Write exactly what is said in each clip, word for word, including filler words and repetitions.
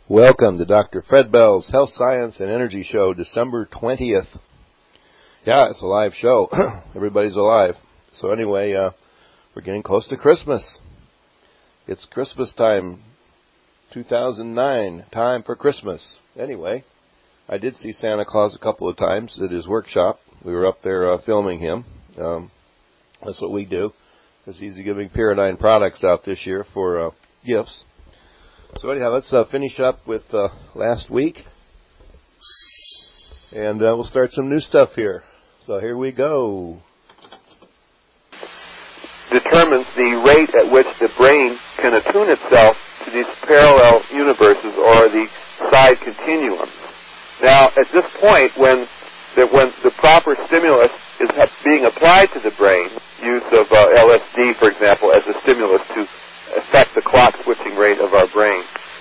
Welcome to Doctor Fred Bell's Health, Science, and Energy Show, December twentieth. Yeah, it's a live show. Everybody's alive. So anyway, uh, we're getting close to Christmas. It's Christmas time, two thousand nine, time for Christmas. Anyway, I did see Santa Claus a couple of times at his workshop. We were up there uh, filming him. Um, that's what we do, because he's giving Pyridine products out this year for uh, gifts. So anyhow, let's uh, finish up with uh, last week, and uh, we'll start some new stuff here. So here we go. Determines the rate at which the brain can attune itself to these parallel universes or the side continuums. Now, at this point, when the, when the proper stimulus is being applied to the brain, use of uh, L S D, for example, as a stimulus to affect the clock switching rate of our brain,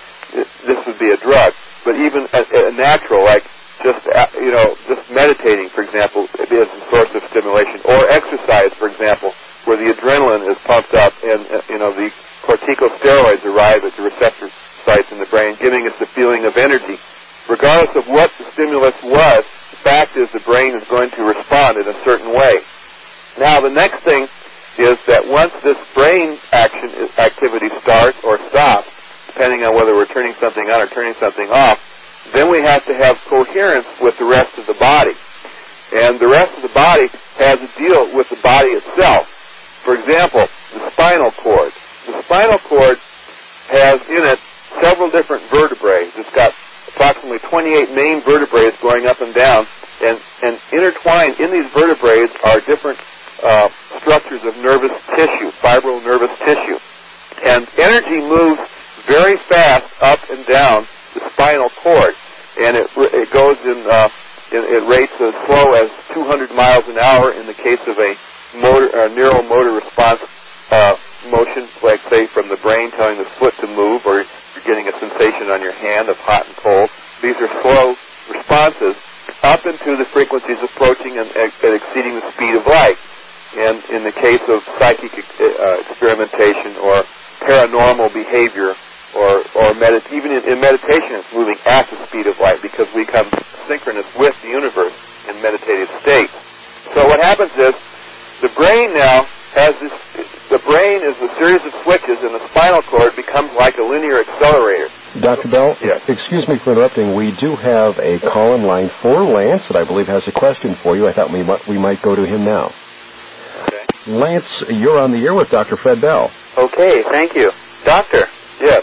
this would be a drug. But even a, a natural, like just you know, just meditating, for example, is a source of stimulation, or exercise, for example, where the adrenaline is pumped up and you know the corticosteroids arrive at the receptor sites in the brain, giving us the feeling of energy. Regardless of what the stimulus was, the fact is the brain is going to respond in a certain way. Now, the next thing is that once this brain action activity starts or stops, depending on whether we're turning something on or turning something off, then we have to have coherence with the rest of the body. And the rest of the body has to deal with the body itself. For example, the spinal cord. The spinal cord has in it several different vertebrae. It's got approximately twenty-eight main vertebrae going up and down, and, and intertwined in these vertebrae are different Uh, structures of nervous tissue, fibral nervous tissue. And energy moves very fast up and down the spinal cord. And it, it goes in, uh, in, at rates as slow as two hundred miles an hour in the case of a motor, uh, neuromotor response uh, motion, like say from the brain telling the foot to move, or you're getting a sensation on your hand of hot and cold. These are slow responses up into the frequencies approaching and, and exceeding the speed of light. And in the case of psychic uh, experimentation or paranormal behavior, or, or medit- even in, in meditation, it's moving at the speed of light because we come synchronous with the universe in meditative state. So what happens is the brain now has this, the brain is a series of switches, and the spinal cord becomes like a linear accelerator. Doctor Bell, yes. Excuse me for interrupting. We do have a call-in line for Lance that I believe has a question for you. I thought we might, we might go to him now. Okay. Lance, you're on the air with Doctor Fred Bell. Okay, thank you. Doctor. Yes.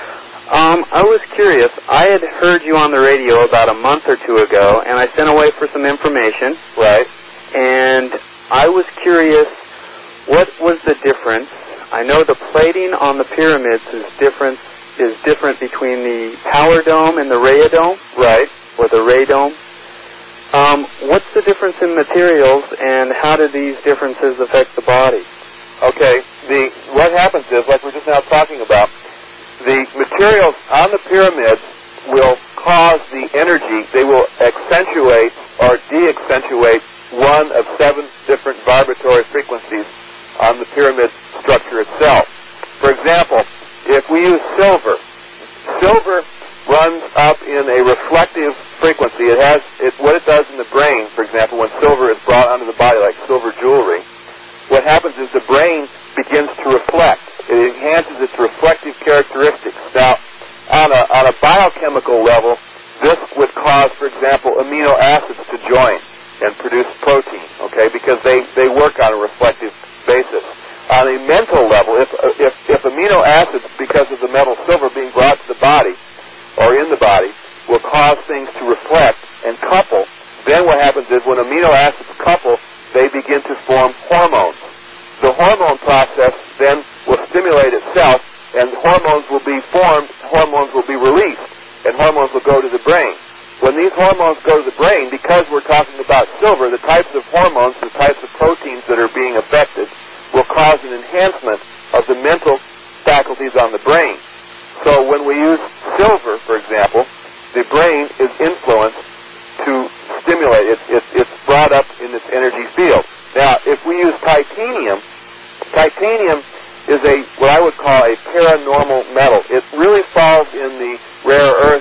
Um, I was curious. I had heard you on the radio about a month or two ago, and I sent away for some information. Right. And I was curious, what was the difference? I know the plating on the pyramids is different, is different between the power dome and the rayodome. Right. Or the radome. Um, what's the difference in materials, and how do these differences affect the body? Okay, the what happens is, like we're just now talking about, the materials on the pyramids will cause the energy, they will accentuate or de-accentuate one of seven different vibratory frequencies on the pyramid structure itself. For example, if we use silver, silver runs up in a reflective frequency. It has it, what it does in the brain, for example, when silver is brought onto the body like silver jewelry, what happens is the brain begins to reflect. It enhances its reflective characteristics. Now, on a, on a biochemical level, this would cause, for example, amino acids to join and produce protein, okay, because they, they work on a reflective basis. On a mental level, if, if, if amino acids, because of the metal silver being brought to the body, or in the body, will cause things to reflect and couple, then what happens is when amino acids couple, they begin to form hormones. The hormone process then will stimulate itself, and hormones will be formed, hormones will be released, and hormones will go to the brain. When these hormones go to the brain, because we're talking about silver, the types of hormones, the types of proteins that are being affected will cause an enhancement of the mental faculties on the brain. So when we use silver, for example, the brain is influenced to stimulate. It's, it's, it's brought up in this energy field. Now, if we use titanium, titanium is a what I would call a paranormal metal. It really falls in the rare earth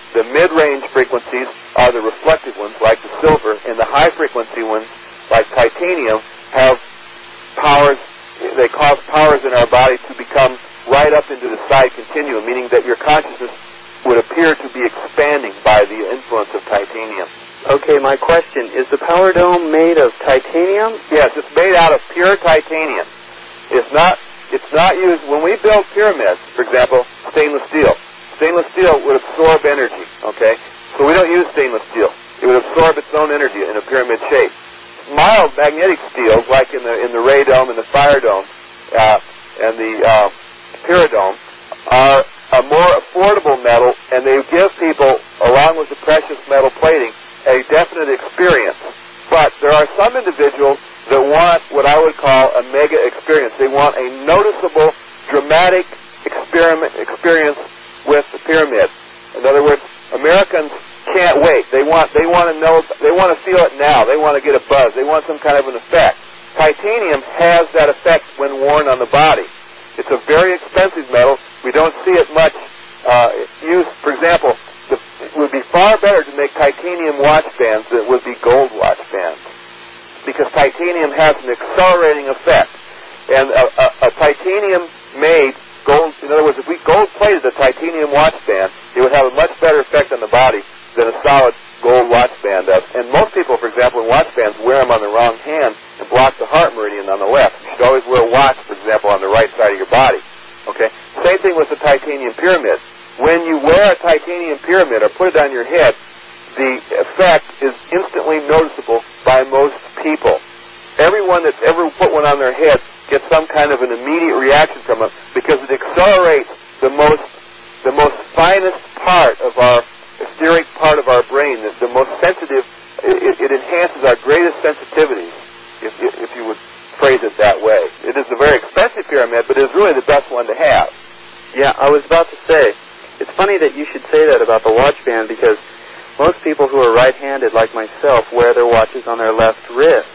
The mid-range frequencies are the reflective ones, like the silver, and the high-frequency ones, like titanium, have powers. They cause powers in our body to become right up into the side continuum, meaning that your consciousness would appear to be expanding by the influence of titanium. Okay, my question, is the power dome made of titanium? Yes, it's made out of pure titanium. It's not, it's not used, when we build pyramids, for example, stainless steel. Stainless steel would absorb energy, okay? So we don't use stainless steel. It would absorb its own energy in a pyramid shape. Mild magnetic steels, like in the in the ray dome and the fire dome uh, and the uh, pyridome, are a more affordable metal, and they give people, along with the precious metal plating, a definite experience. But there are some individuals that want what I would call a mega experience. They want a noticeable, dramatic experiment experience with the pyramid. In other words, Americans can't wait. They want they want to know, they want to feel it now. They want to get a buzz. They want some kind of an effect. Titanium has that effect when worn on the body. It's a very expensive metal. We don't see it much uh, used. For example, the, it would be far better to make titanium watch bands than it would be gold watch bands, because titanium has an accelerating effect. And a, a, a titanium-made gold, in other words, if we gold-plated a titanium watch band, it would have a much better effect on the body than a solid gold watch band does. And most people, for example, in watch bands, wear them on the wrong hand and block the heart meridian on the left. You should always wear a watch, for example, on the right side of your body. Okay? Same thing with the titanium pyramid. When you wear a titanium pyramid or put it on your head, the effect is instantly noticeable by most people. Everyone that's ever put one on their head gets some kind of an immediate reaction from it, because it accelerates the most, the most finest part of our etheric part of our brain, the, the most sensitive. It, it enhances our greatest sensitivities, if, if you would phrase it that way. It is a very expensive pyramid, but it is really the best one to have. Yeah, I was about to say, it's funny that you should say that about the watch band, because most people who are right-handed, like myself, wear their watches on their left wrist.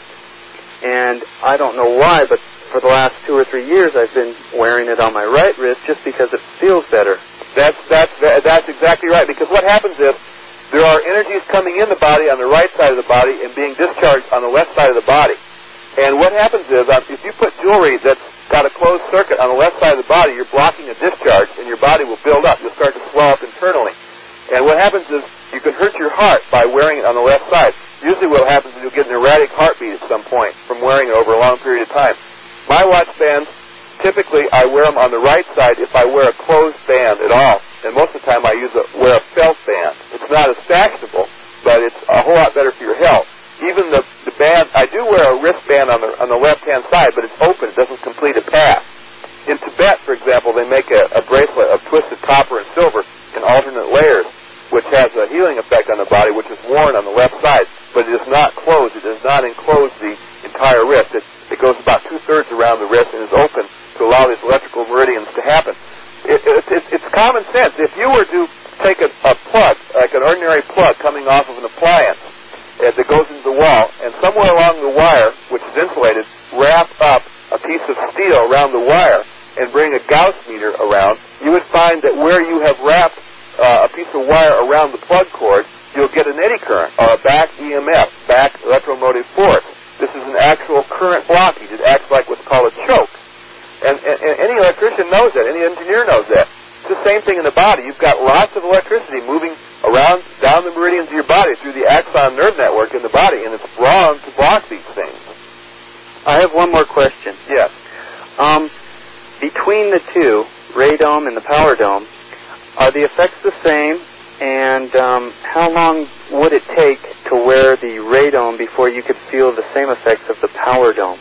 And I don't know why, but for the last two or three years I've been wearing it on my right wrist just because it feels better. That's, that's, that's exactly right, because what happens is there are energies coming in the body on the right side of the body and being discharged on the left side of the body. And what happens is, uh, if you put jewelry that's got a closed circuit on the left side of the body, you're blocking a discharge, and your body will build up. You'll start to swell up internally. And what happens is you can hurt your heart by wearing it on the left side. Usually what happens is you'll get an erratic heartbeat at some point from wearing it over a long period of time. My watch bands, typically I wear them on the right side if I wear a closed band at all. And most of the time I use a, wear a felt band. It's not as fashionable, but it's a whole lot better for your health. Even the, the band, I do wear a wristband on the on the left-hand side, but it's open. It doesn't complete a path. In Tibet, for example, they make a, a bracelet of twisted copper and silver in alternate layers, which has a healing effect on the body, which is worn on the left side, but it is not closed. It does not enclose the entire wrist. It, it goes about two-thirds around the wrist and is open to allow these electrical meridians to happen. It, it, it, it's common sense. If you were to take a, a plug, like an ordinary plug coming off of an appliance, as it goes into the wall, and somewhere along the wire, which is insulated, wrap up a piece of steel around the wire and bring a Gauss meter around, you would find that where you have wrapped uh, a piece of wire around the plug cord, you'll get an eddy current, or a back E M F, back electromotive force. This is an actual current blockage. It acts like what's called a choke. And, and, and any electrician knows that. Any engineer knows that. It's the same thing in the body. You've got lots of electricity moving around, down the meridians of your body through the axon nerve network in the body, and it's wrong to block these things. I have one more question. Yes. Um, between the two, ray dome and the power dome, are the effects the same? And um, how long would it take to wear the ray dome before you could feel the same effects of the power dome?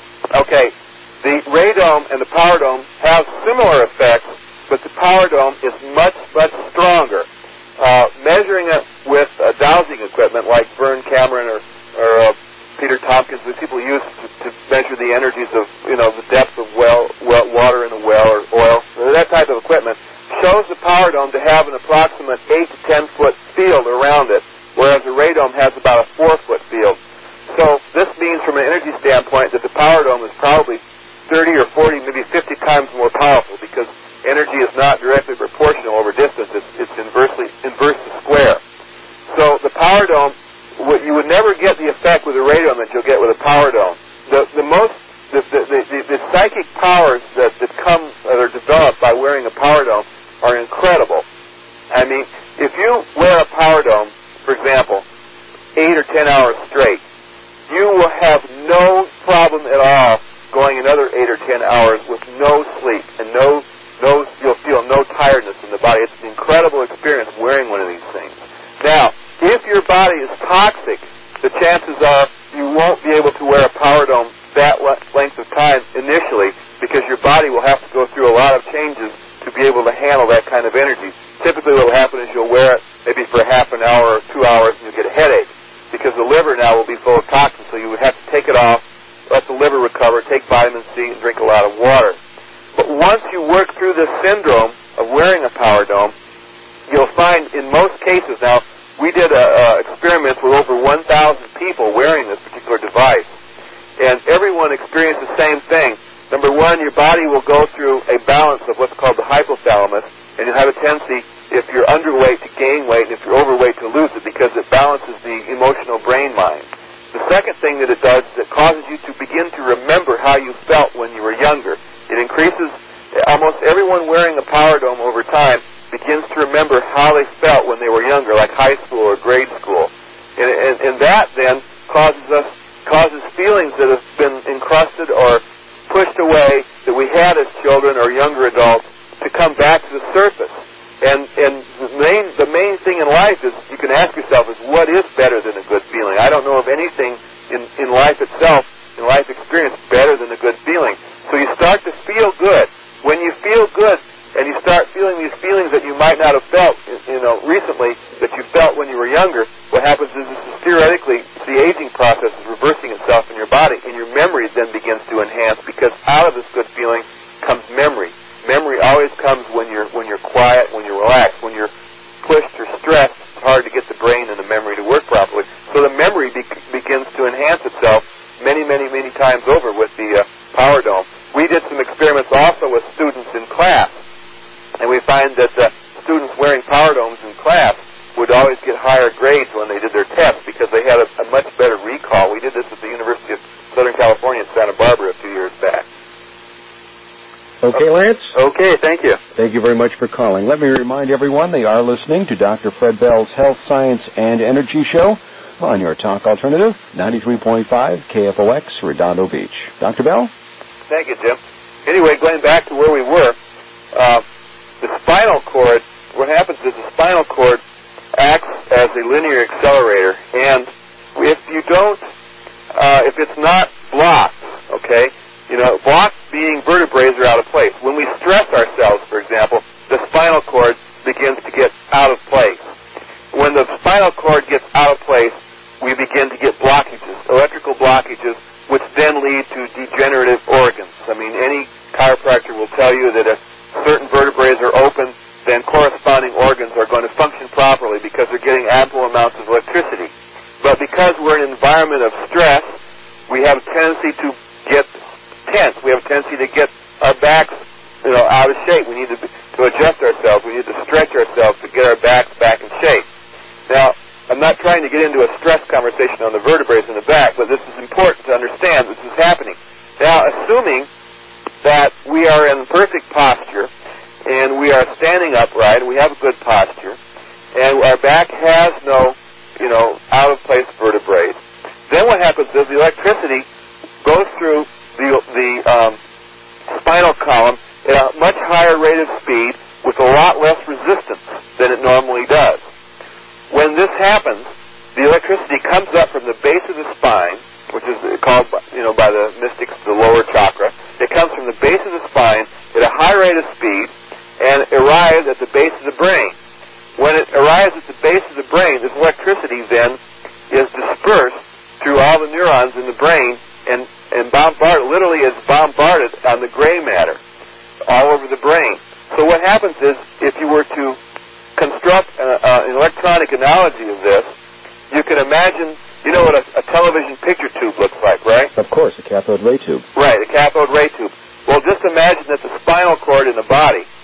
Okay. The ray dome and the power dome have similar effects, but the power dome is much, much stronger. Uh, measuring it with uh, dowsing equipment like Vern Cameron or, or uh, Peter Tompkins, that people use to, to measure the energies of, you know, the depth of well, well, water in a well or oil, that type of equipment, shows the power dome to have an approximate eight to ten foot field around it, whereas the ray dome has about a four foot field. So this means, from an energy standpoint, that the power dome is probably thirty or forty, maybe fifty times more powerful, because energy is not directly proportional over distance. It's, it's inversely reverse the square. So the power dome, you would never get the effect with a radiodome that you'll get with a power dome. The, the most, the, the, the, the psychic powers that, that come, that are developed by wearing a power dome are incredible. I mean, if you wear a power dome, for example, eight or ten hours straight, you will have no problem at all going another eight or ten hours with no sleep and no, no, you'll feel no tiredness in the body. It's an incredible experience wearing one of these things. Now, if your body is toxic, the chances are you won't be able to wear a power dome that length of time initially, because your body will have to go through a lot of changes to be able to handle that kind of energy. Typically what will happen is you'll wear it maybe for half an hour or two hours and you'll get a headache, because the liver now will be full of toxins, so you would have to take it off, let the liver recover, take vitamin C, and drink a lot of water. But once you work through this syndrome of wearing a power dome, you'll find in most cases, now we did a, a experiment with over one thousand people wearing this particular device, and everyone experienced the same thing. Number one, your body will go through a balance of what's called the hypothalamus, and you'll have a tendency, if you're underweight, to gain weight, and if you're overweight, to lose it, because it balances the emotional brain mind. The second thing that it does is it causes you to begin to remember how you felt when you were younger. It increases, almost everyone wearing a power dome over time begins to remember how they felt when they were younger, like high school or grade school. And, and, and that then causes us, causes feelings that have been encrusted or pushed away that we had as children or younger adults to come back to the surface. And, and the main, the main thing in life is, you can ask yourself, is what is better than a good feeling? I don't know of anything in, in life itself, in life experience, better than a good feeling. So you start to feel good. When you feel good, and you start feeling these feelings that you might not have felt, you know, recently, that you felt when you were younger, what happens is, this is theoretically, the aging process is reversing itself in your body, and your memory then begins to enhance, because out of this good feeling comes memory. Memory always comes when you're when you're quiet, when you're relaxed. When you're pushed or stressed, it's hard to get the brain and the memory to work properly. So the memory be- begins to enhance itself many, many, many times over with the uh, power dome. We did some experiments also with students in class, and we find that uh, students wearing power domes in class would always get higher grades when they did their tests, because they had a, a much better recall. We did this at the University of Southern California in Santa Barbara a few years back. Okay, Lance? Okay, thank you. Thank you very much for calling. Let me remind everyone they are listening to Doctor Fred Bell's Health, Science, and Energy Show on your Talk Alternative, ninety-three point five K F O X, Redondo Beach. Doctor Bell? Thank you, Jim. Anyway, going back to where we were, uh, the spinal cord, what happens is the spinal cord acts as a linear accelerator, and if you don't, uh, if it's not blocked, okay, you know, blocked being vertebrae are out of place. When we stress ourselves, for example, the spinal cord begins to get out of place. When the spinal cord gets out of place, we begin to get blockages, electrical blockages, which then lead to degenerative organs. I mean, any chiropractor will tell you that if certain vertebrae are open, then corresponding organs are going to function properly because they're getting ample amounts of electricity. But because we're in an environment of stress, we have a tendency to get tense. We have a tendency to get our backs, you know, out of shape. We need to, to adjust ourselves. We need to stretch ourselves to get our backs back in shape. Now, I'm not trying to get into a stress conversation on the vertebrae in the back, but this is important to understand this is happening. Now, assuming that we are in perfect posture, and we are standing upright, and we have a good posture, and our back has no, you know, out-of-place vertebrae, then what happens is the electricity goes through the, the um, spinal column at a much higher rate of speed with a lot less resistance than it normally does. When this happens, the electricity comes up from the base of the spine, which is called, you know, by the mystics the lower chakra. It comes from the base of the spine at a high rate of speed and arrives at the base of the brain. When it arrives at the base of the brain, this electricity then is dispersed through all the neurons in the brain and, and bombarded, literally is bombarded on the gray matter all over the brain. So what happens is, if you were to construct a, uh, an electronic analogy of this, you can imagine, you know what a, a television picture tube looks like, right? Of course, a cathode ray tube. Right, a cathode ray tube. Well, just imagine that the spinal cord in the body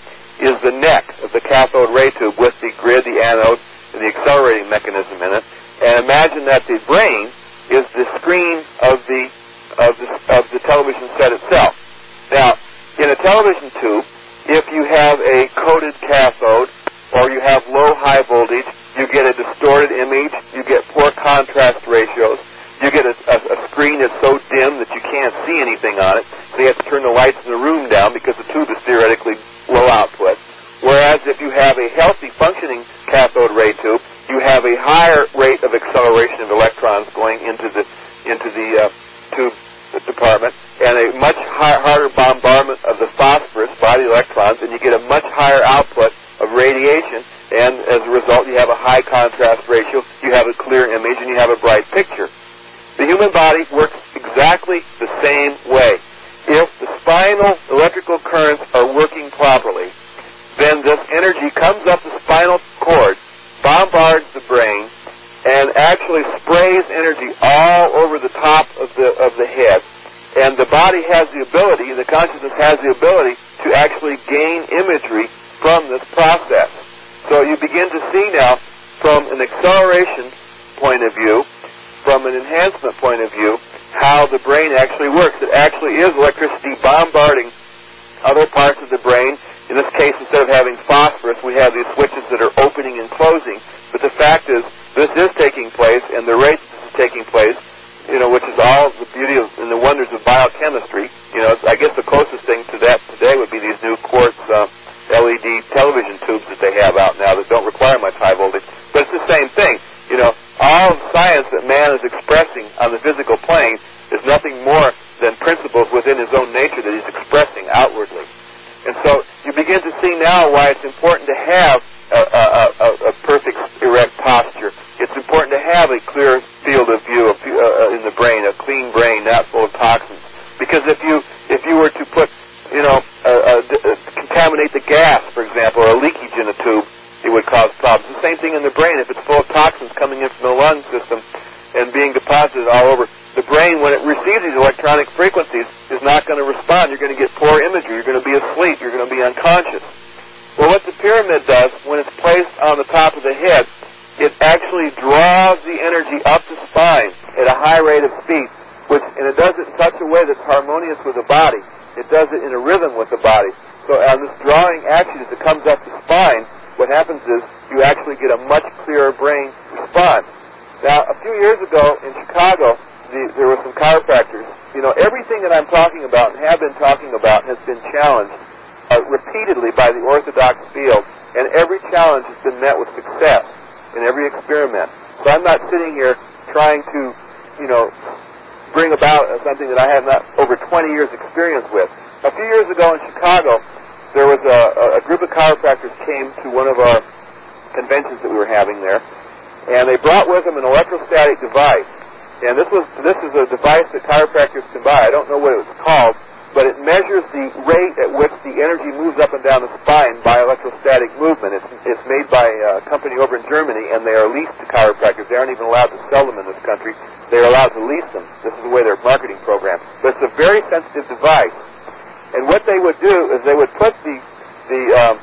is the neck of the cathode ray tube with the grid, the anode, and the accelerating mechanism in it. And imagine that the brain is the screen of the of the, of the television set itself. Now, in a television tube, if you have a coated cathode or you have low-high voltage, you get a distorted image, you get poor contrast ratios, you get a, a, a screen that's so dim that you can't see anything on it, so you have to turn the lights in the room down because the tube is theoretically low output. Whereas if you have a healthy functioning cathode ray tube, you have a higher rate of acceleration of electrons going into the into the uh, tube department, and a much high, harder bombardment of the phosphorus by the electrons, and you get a much higher output of radiation, and as a result you have a high contrast ratio, you have a clear image, and you have a bright picture. The human body works exactly the same way. If the spinal electrical currents are working properly, then this energy comes up the spinal cord, bombards the brain, and actually sprays energy all over the top of the of the head. And the body has the ability, the consciousness has the ability to actually gain imagery from this process. So you begin to see now, from an acceleration point of view, from an enhancement point of view, how the brain actually works. It actually is electricity bombarding other parts of the brain. In this case, instead of having phosphorus, we have these switches that are opening and closing. But the fact is, this is taking place, and the rate this is taking place, you know, which is all the beauty of, and the wonders of biochemistry. You know, I guess the closest thing to that today would be these new quartz uh, L E D television tubes that they have out now that don't require much high voltage. But it's the same thing. You know, all of science that man is expressing on the physical plane is nothing more than principles within his own nature that he's expressing outwardly. And so you begin to see now why it's important to have a, a, a, a perfect erect posture. It's important to have a clear field of view of, uh, in the brain, a clean brain, not full of toxins. Because if you if you were to put, you know, uh, uh, contaminate the gas, for example, or a leakage in a tube, it would cause problems. The same thing in the brain. If it's full of toxins coming in from the lung system and being deposited all over, the brain, when it receives these electronic frequencies, is not going to respond. You're going to get poor imagery. You're going to be asleep. You're going to be unconscious. Well, what the pyramid does, when it's placed on the top of the head, it actually draws the energy up the spine at a high rate of speed, which, and it does it in such a way that's harmonious with the body. It does it in a rhythm with the body. So on this drawing action, as it comes up the spine, what happens is you actually get a much clearer brain response. Now, a few years ago in Chicago, the, there were some chiropractors. You know, everything that I'm talking about and have been talking about has been challenged uh, repeatedly by the orthodox field, and every challenge has been met with success in every experiment. So I'm not sitting here trying to, you know, bring about something that I have not over twenty years experience with. A few years ago in Chicago, there was a, a group of chiropractors came to one of our conventions that we were having there, and they brought with them an electrostatic device. And this was this is a device that chiropractors can buy. I don't know what it was called, but it measures the rate at which the energy moves up and down the spine by electrostatic movement. It's, it's made by a company over in Germany, and they are leased to chiropractors. They aren't even allowed to sell them in this country. They're allowed to lease them. This is the way their marketing program. But it's a very sensitive device. And what they would do is they would put the, the um,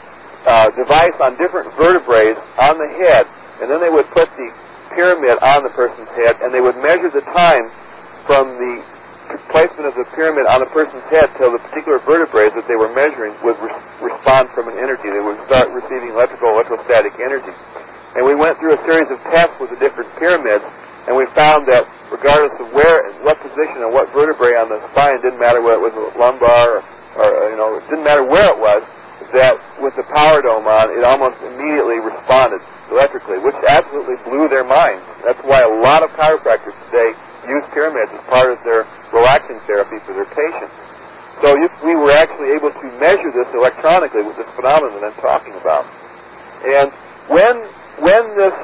uh, device on different vertebrae on the head, and then they would put the pyramid on the person's head, and they would measure the time from the placement of the pyramid on a person's head till the particular vertebrae that they were measuring would re- respond from an energy. They would start receiving electrical electrostatic energy. And we went through a series of tests with the different pyramids, and we found that regardless of where, what position and what vertebrae on the spine, didn't matter whether it was lumbar or, or you know, it didn't matter where it was, that with the power dome on, it almost immediately responded electrically, which absolutely blew their minds. That's why a lot of chiropractors today use pyramids as part of their relaxing therapy for their patients. So if we were actually able to measure this electronically with this phenomenon that I'm talking about. And when when this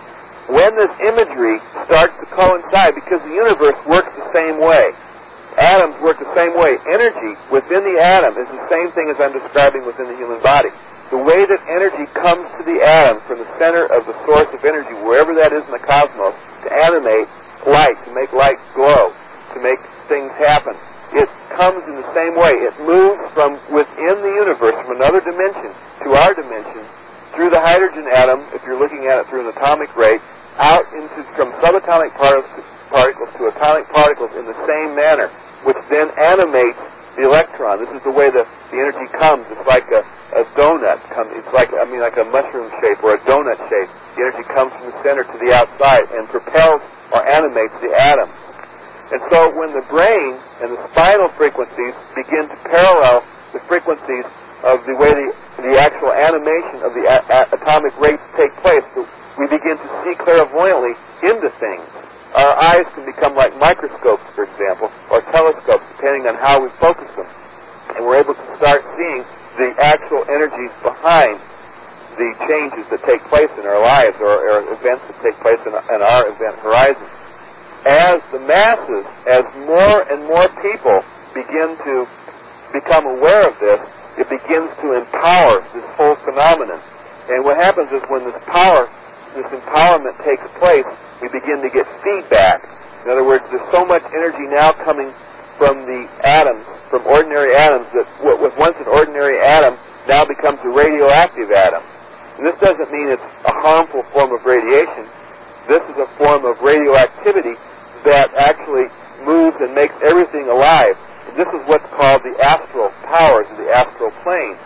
when this imagery starts to coincide, because the universe works the same way, atoms work the same way, energy within the atom is the same thing as I'm describing within the human body. The way that energy comes to the atom from the center of the source of energy, wherever that is in the cosmos, to animate light, to make light glow, to make things happen, it comes in the same way. It moves from within the universe, from another dimension to our dimension, through the hydrogen atom, if you're looking at it through an atomic ray, out into from subatomic particles, particles to atomic particles in the same manner, which then animates the electron. This is the way the, the energy comes. It's like a, a donut. It's like, I mean, like a mushroom shape or a donut shape. The energy comes from the center to the outside and propels or animates the atom. And so when the brain and the spinal frequencies begin to parallel the frequencies of the way the, the actual animation of the a, a, atomic rays take place, so we begin to see clairvoyantly into things. Our eyes can become like microscopes, for example, or telescopes, depending on how we focus them. And we're able to start seeing the actual energies behind the changes that take place in our lives or, or events that take place in, in our event horizon. As the masses, as more and more people begin to become aware of this, it begins to empower this whole phenomenon. And what happens is when this power, this empowerment takes place, we begin to get feedback. In other words, there's so much energy now coming from the atoms, from ordinary atoms, that what was once an ordinary atom now becomes a radioactive atom. And this doesn't mean it's a harmful form of radiation. This is a form of radioactivity that actually moves and makes everything alive. And this is what's called the astral powers of the astral plane.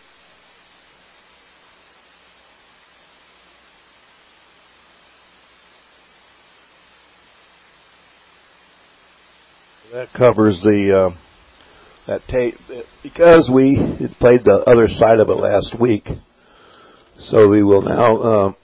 That covers the uh, that tape because we had played the other side of it last week. So we will now. Uh,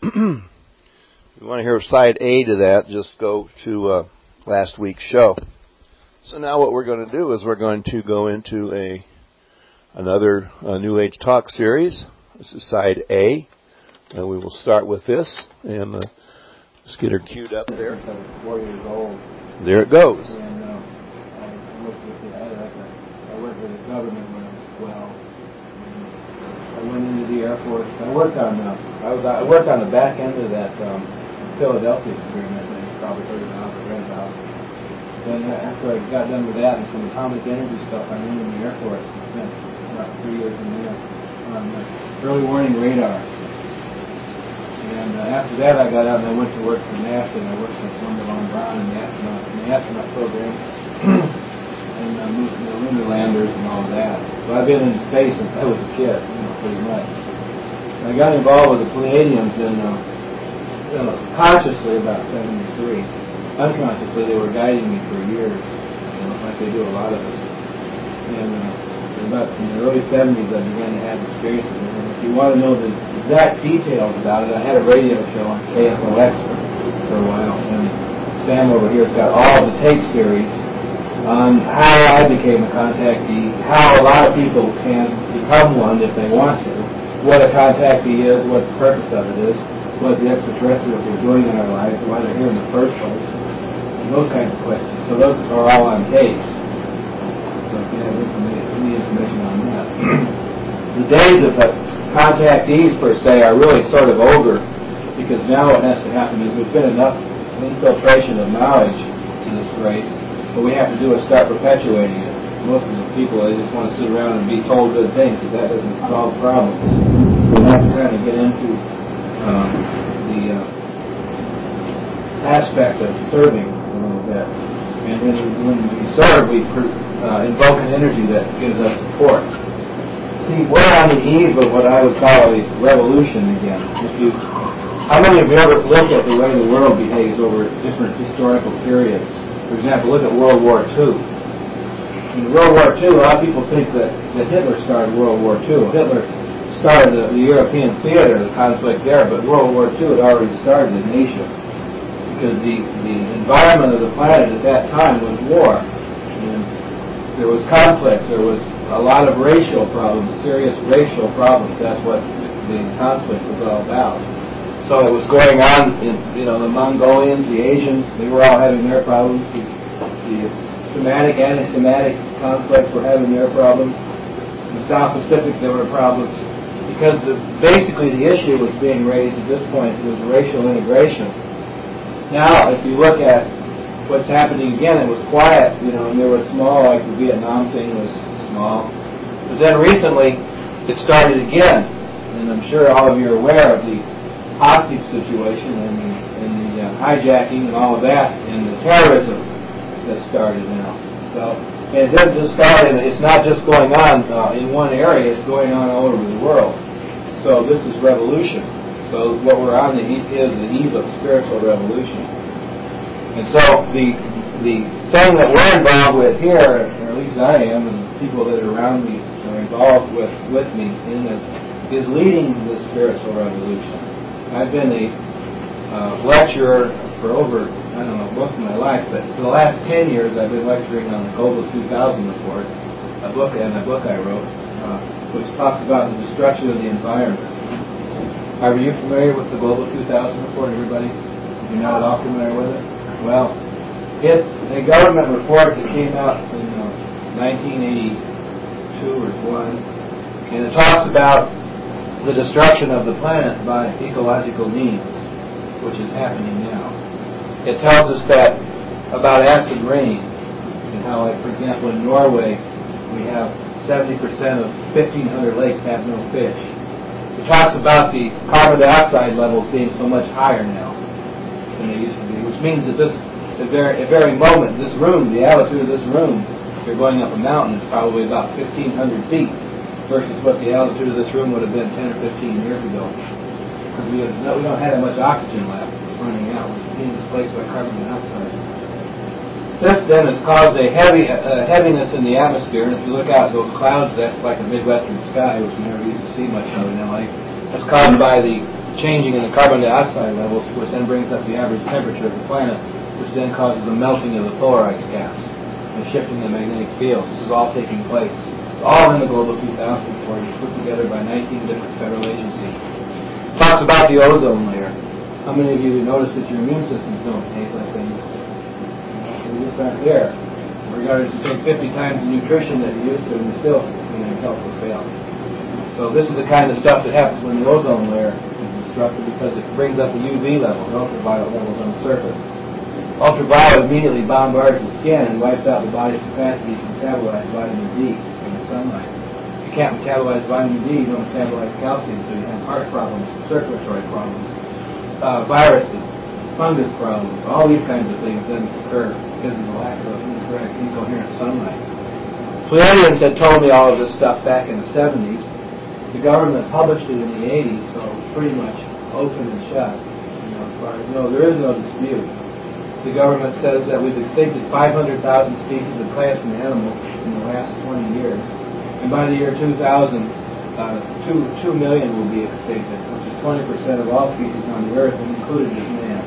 if you want to hear side A to that, just go to uh, last week's show. So now what we're going to do is we're going to go into a another uh, New Age Talk series. This is side A, and we will start with this. And uh, let's get her queued up there. I was four years old. There it goes. And uh, I worked with the, I, like a, I worked with the government when I was twelve. I went into the Air Force. I worked on uh, I was I worked on the back end of that um, Philadelphia experiment. And you probably heard of it, read about. Then uh, after I got done with that and some atomic energy stuff, I went in the Air Force and spent about three years in there on uh, early warning radar. And uh, after that, I got out and I went to work for NASA, and I worked with Wendell von Braun in the astronaut, in the astronaut program, and uh, moved to the lunar landers and all of that. So I've been in space since I was a kid, you know, pretty much. And I got involved with the Pleiadians in, uh, you know, consciously about seventy-three. Unconsciously, they were guiding me for years, you know, like they do a lot of us. And uh, about in the early seventies, I began to have experiences. And if you want to know the exact details about it, I had a radio show on K F O X for, for a while, and Sam over here has got all the tape series on how I became a contactee, how a lot of people can become one if they want to, what a contactee is, what the purpose of it is, what the extraterrestrials are doing in our lives, why they're here in the first place, and those kinds of questions. So those are all on tapes. So if you have any information on that. The days of the contactees, per se, are really sort of over, because now what has to happen is there's been enough infiltration of knowledge to this race. What we have to do is start perpetuating it. Most of the people, they just want to sit around and be told good things, because that doesn't solve problems. We have to kind of get into um, the uh, aspect of serving a little bit. And when, when we serve, we uh, invoke an energy that gives us support. See, we're on the eve of what I would call a revolution again. If you, how many of you ever look at the way the world behaves over different historical periods? For example, look at World War Two. In World War Two, a lot of people think that, that Hitler started World War Two. Hitler started the, the European theater, the conflict there, but World War Two had already started in Asia. Because the, the environment of the planet at that time was war. And there was conflict. There was a lot of racial problems, serious racial problems. That's what the conflict was all about. So it was going on in, you know, the Mongolians, the Asians, they were all having their problems. The, the Semitic, anti-Semitic conflicts were having their problems. In the South Pacific, there were problems. Because the, basically the issue was being raised at this point was racial integration. Now, if you look at what's happening again, it was quiet, you know, and there was small, like the Vietnam thing was small. But then recently, it started again, and I'm sure all of you are aware of the hostage situation and the, and the uh, hijacking and all of that, and the terrorism that started now. So, and it doesn't just start, in, it's not just going on uh, in one area, it's going on all over the world. So this is revolution. So what we're on the eve is the eve of spiritual revolution. And so the the thing that we're involved with here, or at least I am, and the people that are around me are involved with, with me in this, is leading this spiritual revolution. I've been a uh, lecturer for over, I don't know, most of my life, but for the last ten years I've been lecturing on the Global two thousand Report, a book and a book I wrote, uh, which talks about the destruction of the environment. Are you familiar with the Global two thousand Report, everybody? You're not at all familiar with it? Well, it's a government report that came out in uh, nineteen eighty-two or one, and it talks about the destruction of the planet by ecological means, which is happening now. It tells us that about acid rain, and how, like, for example, in Norway, we have seventy percent of fifteen hundred lakes have no fish. It talks about the carbon dioxide levels being so much higher now than they used to be, which means that this, at very, at very moment, this room, the altitude of this room, if you're going up a mountain, is probably about fifteen hundred feet versus what the altitude of this room would have been ten or fifteen years ago. Because we, we don't have that much oxygen left. It's running out. We're being displaced by carbon dioxide. This then has caused a heavy uh, heaviness in the atmosphere, and if you look out at those clouds, that's like a Midwestern sky, which we never used to see much of in L A. That's caused by the changing in the carbon dioxide levels, which then brings up the average temperature of the planet, which then causes the melting of the polar ice caps and shifting the magnetic field. This is all taking place. It's all in the Global two thousand Report. It's put together by nineteen different federal agencies. It talks about the ozone layer. How many of you notice that your immune systems don't behave like they used to? They just aren't there. Regardless, you take fifty times the nutrition that you used to, and still, you know, your health will fail. So this is the kind of stuff that happens when the ozone layer is disrupted, because it brings up the U V levels, ultraviolet levels on the surface. Ultraviolet immediately bombards the skin and wipes out the body's capacity to metabolize vitamin D from the sunlight. If you can't metabolize vitamin D, you don't metabolize calcium, so you have heart problems, circulatory problems, uh, viruses, fungus problems, all these kinds of things then occur because of the lack of incorrect, incoherent sunlight. Pleiadians had told me all of this stuff back in the seventies. The government published it in the eighties, so it was pretty much open and shut. You know, as far as no, there is no dispute. The government says that we've extincted five hundred thousand species of plants and animals in the last twenty years, and by the year two thousand, uh, two two million will be extincted, which is twenty percent of all species on the earth, and included as man.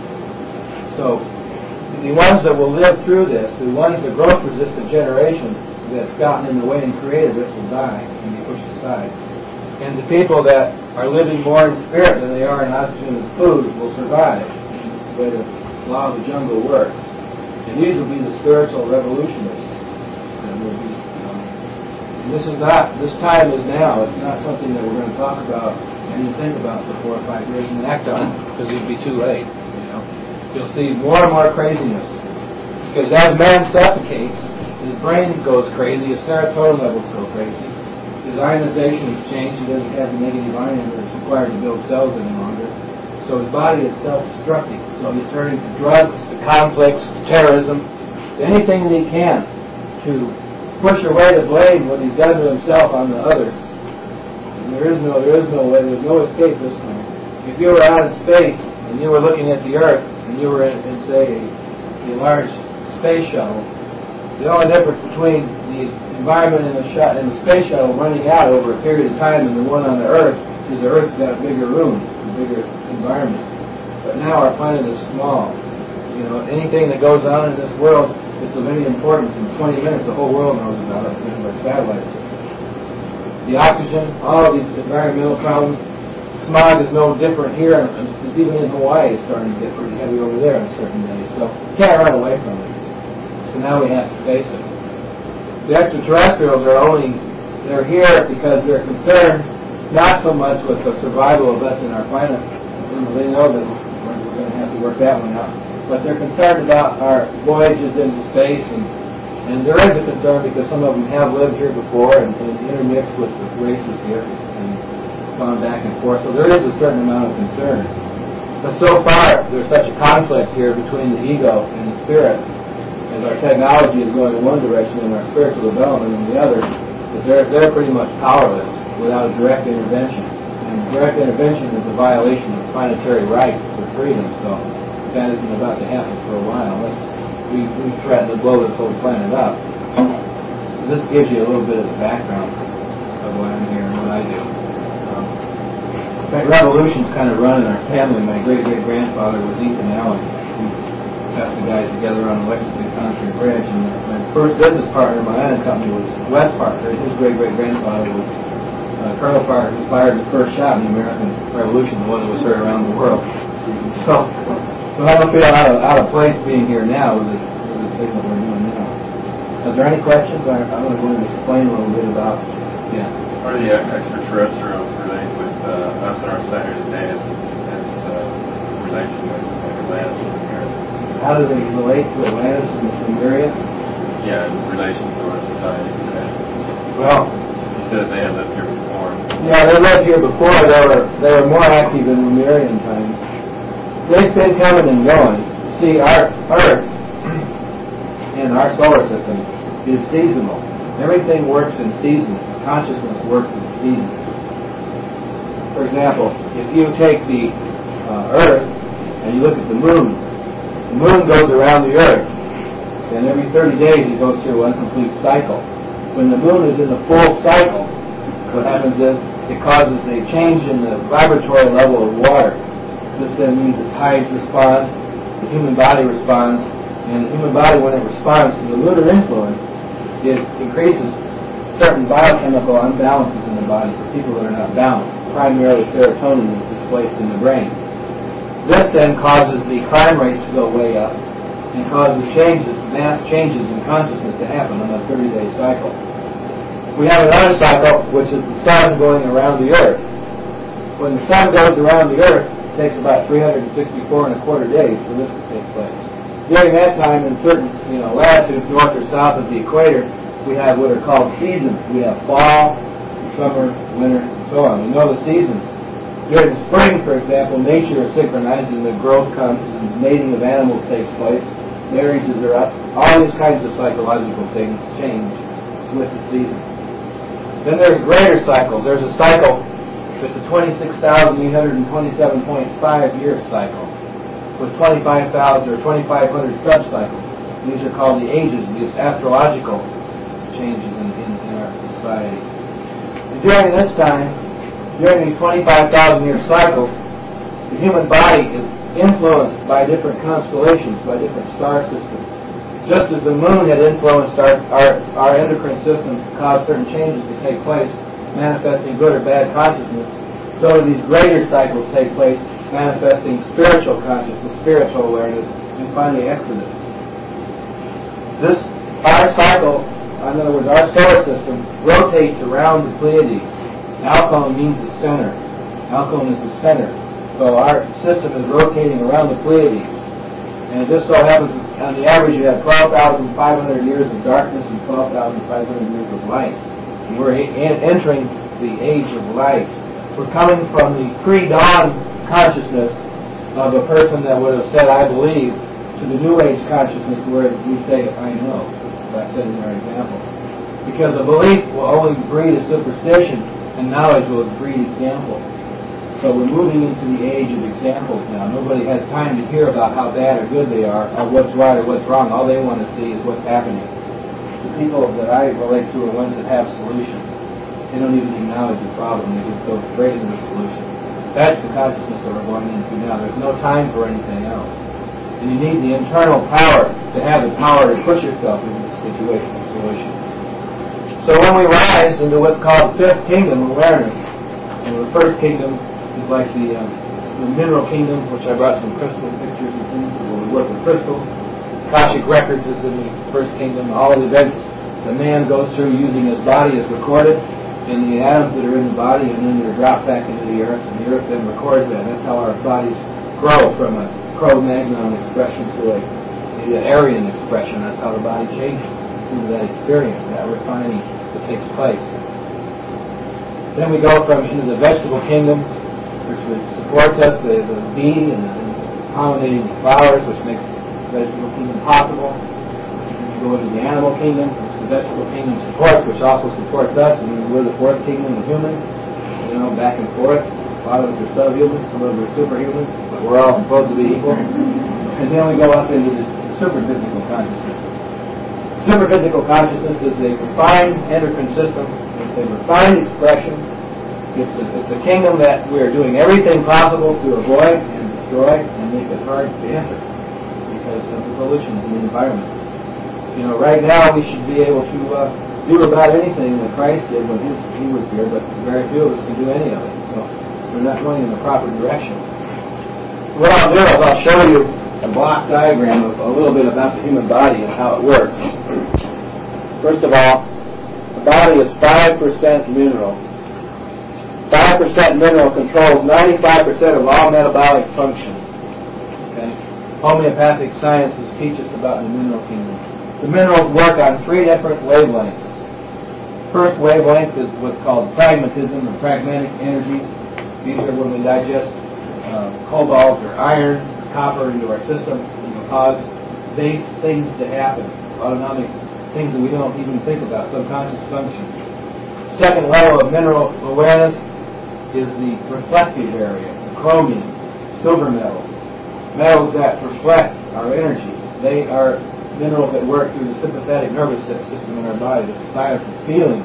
So, the ones that will live through this, the ones, the growth-resistant generation that's gotten in the way and created this, will die and be pushed aside. And the people that are living more in spirit than they are in oxygen and food will survive. That's the way the law of the jungle works. And these will be the spiritual revolutionists. And, will be, um, and this is not, this time is now. It's not something that we're going to talk about and even think about for four or five years and act on, because it would be too late. You know, you'll see more and more craziness. Because as man suffocates, his brain goes crazy, his serotonin levels go crazy. His ionization has changed. He doesn't have the negative ion that's required to build cells any longer. So his body is self-destructing. So he's turning to drugs, to conflicts, to terrorism, to anything that he can to push away the blame what he's done to himself on the others. And there is no, there is no way. There's no escape this time. If you were out in space and you were looking at the Earth and you were in, in say, a large space shuttle, the only difference between the environment in the, sh- in the space shuttle running out over a period of time and the one on the Earth is the Earth's got a bigger room, a bigger environment. But now our planet is small. You know, anything that goes on in this world is of any importance. In twenty minutes, the whole world knows about it because of our satellites. The oxygen, all of these environmental problems. Smog is no different here. It's even in Hawaii, it's starting to get pretty heavy over there on certain days. So you can't run away from it. So now we have to face it. The extraterrestrials are only, they're here because they're concerned not so much with the survival of us and our planet. They know that we're going to have to work that one out. but they're concerned about our voyages into space, and, and there is a concern because some of them have lived here before and, and intermixed with the races here and gone back and forth. So there is a certain amount of concern. But so far, there's such a conflict here between the ego and the spirit, as our technology is going in one direction and our spiritual development in the other, that they're, they're pretty much powerless without direct intervention. And direct intervention is a violation of planetary rights for freedom, so that isn't about to happen for a while unless we, we threaten to blow this whole planet up. So this gives you a little bit of the background of why I'm here and what I do. Um, in fact, revolutions kind of run in our family. My great-great-grandfather was Ethan Allen. We got the guys together on the Lexington Concrete Bridge, and my first business partner in my own company was Wes Parker. His great-great-grandfather was uh, Colonel Parker, who fired the first shot in the American Revolution, the one that was heard around the world. So, so I don't feel out of, out of place being here now with this, with this thing that we're doing now. Is there any questions? I, I'm going to go and explain a little bit about, yeah. How do the extraterrestrials relate with uh, us and our side today as, as uh, relation with like Atlantis and Lemuria? How do they relate to Atlantis and Lemuria? Yeah, in relation to our society today. Well, you said they had lived here before. Yeah, they lived here before. They were they were more active in Lemurian times. They've been coming and going. See, our Earth and our solar system is seasonal. Everything works in seasons. Consciousness works in seasons. For example, if you take the uh, Earth and you look at the moon, the moon goes around the Earth, and every thirty days it goes through one complete cycle. When the moon is in the full cycle, what happens is it causes a change in the vibratory level of water. This then means the tides respond, the human body responds, and the human body, when it responds to the lunar influence, it increases certain biochemical imbalances in the body for people that are not balanced. Primarily serotonin is displaced in the brain. This then causes the crime rates to go way up and causes changes, mass changes in consciousness to happen on a thirty-day cycle. We have another cycle, which is the sun going around the Earth. When the sun goes around the Earth, it takes about three hundred sixty-four and a quarter days for this to take place. During that time, in certain you know latitudes north or south of the equator, we have what are called seasons. We have fall, summer, winter, and so on. We know the seasons. During the spring, for example, nature is synchronized and the growth comes and mating of animals takes place. Marriages are up. All these kinds of psychological things change with the seasons. Then there's greater cycles. There's a cycle that's a twenty-six thousand eight hundred twenty-seven point five year cycle with twenty-five thousand or twenty-five hundred subcycles. These are called the ages, these astrological changes in, in, in our society. And during this time, during these twenty-five thousand year cycles, the human body is influenced by different constellations, by different star systems. Just as the moon had influenced our, our, our endocrine system to cause certain changes to take place, manifesting good or bad consciousness, so these greater cycles take place, manifesting spiritual consciousness, spiritual awareness, and finally exodus. This, our cycle, in other words, our solar system, rotates around the Pleiades. Alcone means the center. Alcone is the center. So our system is rotating around the Pleiades. And it just so happens, on the average, you have twelve thousand five hundred years of darkness and twelve thousand five hundred years of light. And we're en- entering the age of light. We're coming from the pre-dawn consciousness of a person that would have said, I believe, to the New Age consciousness where we say, I know. That's said in our example. Because a belief will only breed a superstition, and knowledge will breed example. So we're moving into the age of examples now. Nobody has time to hear about how bad or good they are, or what's right or what's wrong. All they want to see is what's happening. The people that I relate to are ones that have solutions. They don't even acknowledge the problem. They just go straight into the solution. That's the consciousness that we're going into now. There's no time for anything else. And you need the internal power to have the power to push yourself into the situation of solution. So when we rise into what's called the fifth kingdom awareness, and the first kingdom is like the, uh, the mineral kingdom, which I brought some crystal pictures and things where we work with crystals. Akashic records is in the first kingdom. All the events the man goes through using his body is recorded in the atoms that are in the body, and then they're dropped back into the earth, and the earth then records that. That's how our bodies grow from a Cro-Magnon expression to a, an Aryan expression. That's how the body changes through that experience, that refining that takes place. Then we go from into the vegetable kingdom, which supports us, the, the bee and the pollinating the flowers, which makes the vegetable kingdom possible. We go into the animal kingdom, which the vegetable kingdom supports, which also supports us, and we're the fourth kingdom of humans, you know, back and forth. A lot of us are subhumans, some of us are superhumans, but we're all supposed to be equal. And then we go up into the superphysical consciousness. Superphysical consciousness is a refined endocrine system. It's a refined expression. It's a, it's a kingdom that we're doing everything possible to avoid and destroy and make it hard to enter because of the pollution in the environment. You know, right now we should be able to uh, do about anything that Christ did when his, he was here, but very few of us can do any of it. So we're not going in the proper direction. What I'll do is I'll show you a block diagram of a little bit about the human body and how it works. First of all, the body is five percent mineral. five percent mineral controls ninety-five percent of all metabolic function. Okay? Homeopathic sciences teach us about the mineral kingdom. The minerals work on three different wavelengths. First wavelength is what's called pragmatism or pragmatic energy. These are when we digest uh, cobalt or iron, copper into our system, you know, cause base things to happen, autonomic things that we don't even think about, subconscious functions. Second level of mineral awareness is the reflective area, the chromium, silver metals, metals that reflect our energy. They are minerals that work through the sympathetic nervous system in our body, the science of feeling.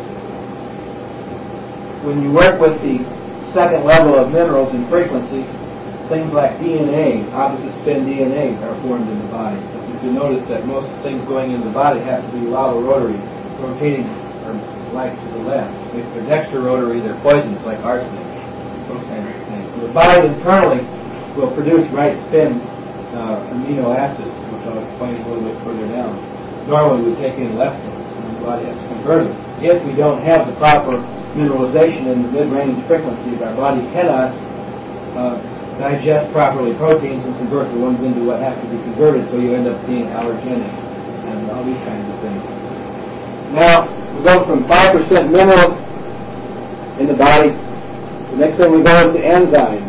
When you work with the second level of minerals in frequency, things like D N A, opposite spin D N A, are formed in the body. You can notice that most things going into the body have to be lava rotary, rotating or like to the left. If they're dexter rotary, they're poisonous like arsenic. Those kinds of things. So the body internally will produce right spin uh, amino acids, which I'll explain a little bit further down. Normally we take in left ones, and the body has to convert them. If we don't have the proper mineralization in the mid-range frequencies, our body cannot uh, digest properly proteins and convert the ones into what has to be converted, so you end up being allergenic and all these kinds of things. Now, we go from five percent minerals in the body. The next thing we go into enzymes.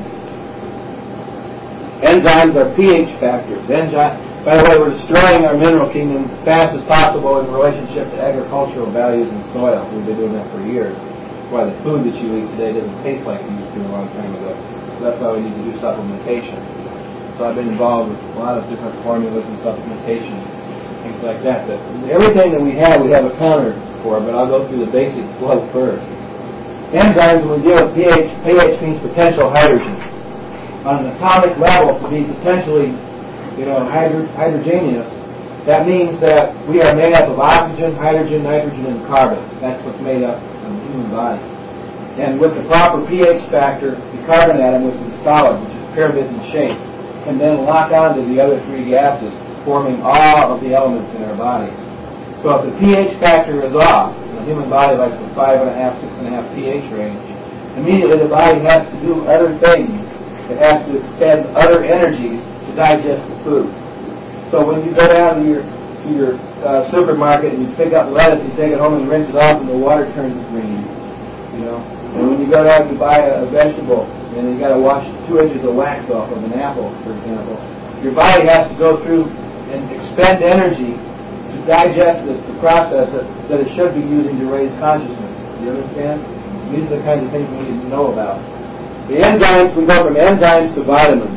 Enzymes are pH factors. Enzymes, by the way, we're destroying our mineral kingdom as fast as possible in relationship to agricultural values and soil. We've been doing that for years. That's why the food that you eat today doesn't taste like it used to a long time ago. That's why we need to do supplementation. So I've been involved with a lot of different formulas and supplementation, things like that. But everything that we have, we have a counter for, but I'll go through the basic flow first. Enzymes, when we deal with pH, pH means potential hydrogen. On an atomic level, to be potentially, you know, hydro, hydrogenous, that means that we are made up of oxygen, hydrogen, nitrogen, and carbon. That's what's made up of the human body. And with the proper pH factor, the carbon atom, which is solid, which is pyramid in shape, can then lock onto the other three gases, forming all of the elements in our body. So if the pH factor is off, the human body likes the five and a half, six and a half pH range, immediately the body has to do other things. It has to expend other energies to digest the food. So when you go down to your to your uh, supermarket and you pick up lettuce, you take it home and rinse it off, and the water turns green. You know. And when you go down to buy a, a vegetable, and you got to wash two inches of wax off of an apple, for example, your body has to go through and expend energy to digest the, the process that, that it should be using to raise consciousness. Do you understand? These are the kinds of things we need to know about. The enzymes, we go from enzymes to vitamins.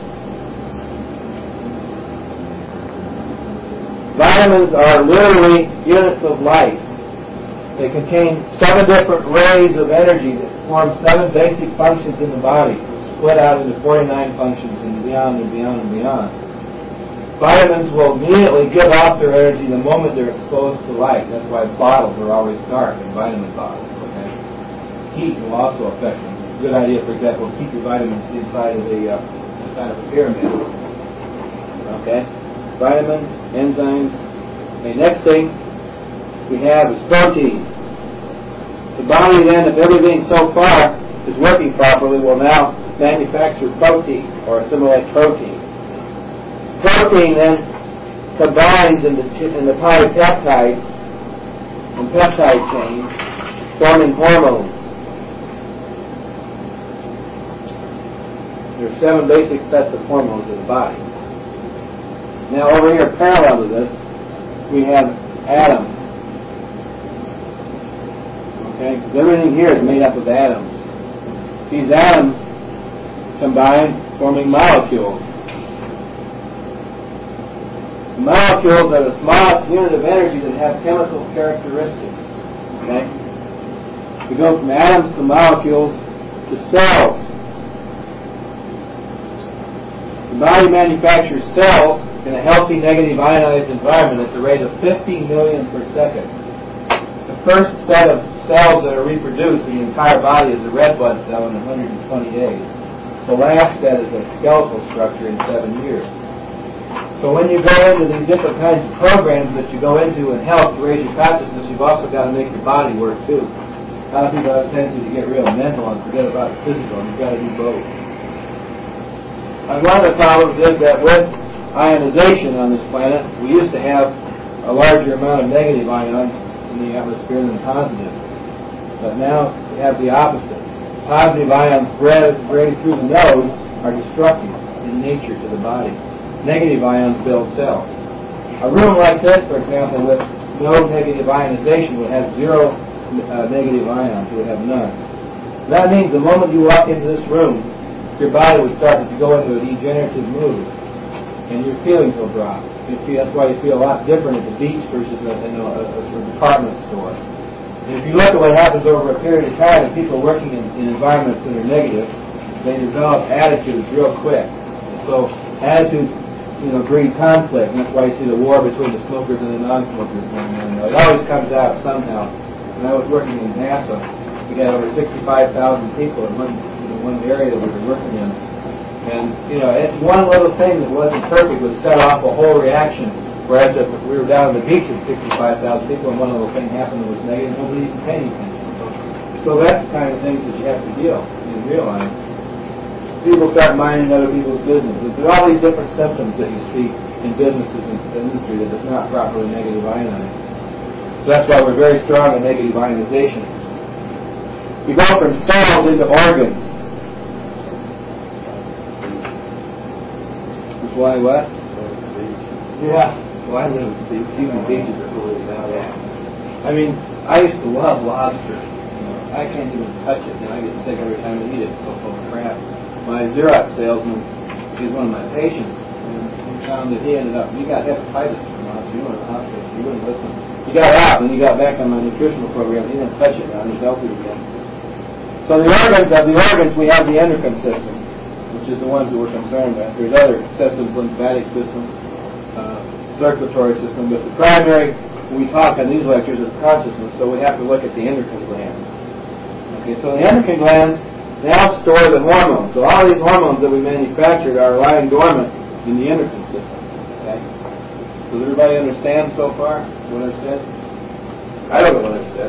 Vitamins are literally units of light. They contain seven different rays of energy that form seven basic functions in the body, split out into forty-nine functions and beyond and beyond and beyond. Vitamins will immediately give off their energy the moment they're exposed to light. That's why bottles are always dark in vitamin bottles. Okay? Heat will also affect them. It's a good idea, for example, to keep your vitamins inside of a uh, inside of a pyramid. Okay? Vitamins, enzymes. Okay, next thing we have is protein. The body then, if everything so far is working properly, will now manufacture protein or assimilate protein. protein then combines in the, in the polypeptide and peptide chain, forming hormones. There are seven basic sets of hormones in the body. Now over here, parallel to this, we have atoms. Okay, because everything here is made up of atoms. These atoms combine, forming molecules. The molecules are the smallest unit of energy that have chemical characteristics. Okay, we go from atoms to molecules to cells. The body manufactures cells in a healthy negative ionized environment at the rate of fifty million per second. The first set of cells that are reproduced in the entire body is a red blood cell in one hundred twenty days. The last set is a skeletal structure in seven years. So when you go into these different kinds of programs that you go into in health to raise your consciousness, you've also got to make your body work too. A lot of people have a tendency to get real mental and forget about the physical, and you've got to do both. And one of the problems is that with ionization on this planet, we used to have a larger amount of negative ions in the atmosphere than positive. But now we have the opposite. Positive ions spread through the nose are destructive in nature to the body. Negative ions build cells. A room like this, for example, with no negative ionization would have zero uh, negative ions. It would have none. That means the moment you walk into this room, your body would start to go into a degenerative mood, and your feelings will drop. You feel, that's why you feel a lot different at the beach versus a, you know, a, a department store. And if you look at what happens over a period of time, and people working in, in environments that are negative, they develop attitudes real quick. So attitudes, you know, breed conflict, and that's why you see the war between the smokers and the non-smokers going on. It always comes out somehow. When I was working in NASA, we had over sixty-five thousand people in one, in one area that we were working in. And, you know, it's one little thing that wasn't perfect would set off a whole reaction. Whereas if we were down on the beach with sixty-five thousand people and one little thing happened that was negative, nobody even paid attention. So that's the kind of things that you have to deal and realize. People start minding other people's businesses. There are all these different symptoms that you see in businesses and industry that is not properly negative ionized. So that's why we're very strong in negative ionization. We go from cells into organs. That's why what? Yeah. Well, I live at the human beaches are really about that. I mean, I used to love lobster. You know, I can't even touch it now. I get sick every time I eat it. It's so full of crap. My Xerox salesman, he's one of my patients, and he found that he ended up, he got hepatitis from lobster. He went to the hospital. He wouldn't listen. He got out, and he got back on my nutritional program. He didn't touch it now. He's healthy again. So the organs, of the organs, we have the endocrine system, which is the ones that we're concerned with. There's other systems, lymphatic system, uh, circulatory system, but the primary, when we talk on these lectures, is consciousness, so we have to look at the endocrine glands. Okay, so the endocrine glands now store the hormones. So all these hormones that we manufactured are lying dormant in the endocrine system. Okay? Does everybody understand so far what I said? I don't know what I said.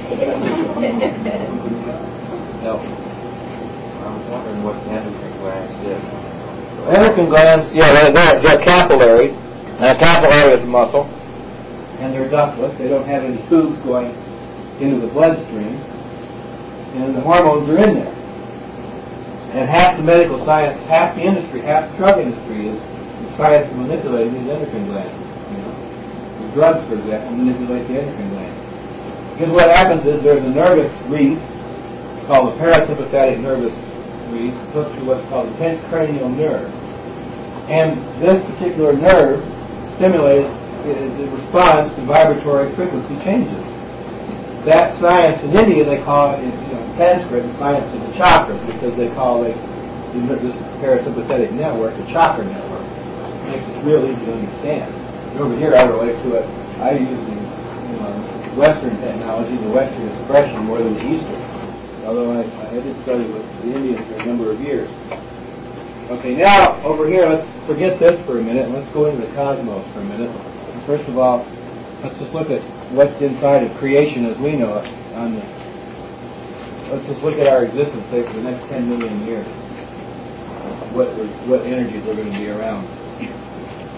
No. I was wondering what the endocrine glands did. Endocrine glands, yeah, they're, they're, they're capillaries. And a capillary is a muscle. And they're ductless. They don't have any tubes going into the bloodstream. And the hormones are in there. And half the medical science, half the industry, half the drug industry is the science of manipulating these endocrine glands. You know, the drugs, for example, manipulate the endocrine glands. Because what happens is there's a nervous reed called the parasympathetic nervous reed, hooked to what's called the tenth cranial nerve. And this particular nerve stimulates, it, it responds to vibratory frequency changes. That science in India, they call it, you know, in Sanskrit, the science of the chakras, because they call it, this parasympathetic network the chakra network. It makes it real easy to understand. And over here, I relate to it. I use the, you know, Western technology, the Western expression, more than the Eastern. Although I, I did study with the Indians for a number of years. Okay, now, over here, let's forget this for a minute, and let's go into the cosmos for a minute. And first of all, let's just look at what's inside of creation as we know it. On the, let's just look at our existence, say, for the next ten million years. What what energies are going to be around.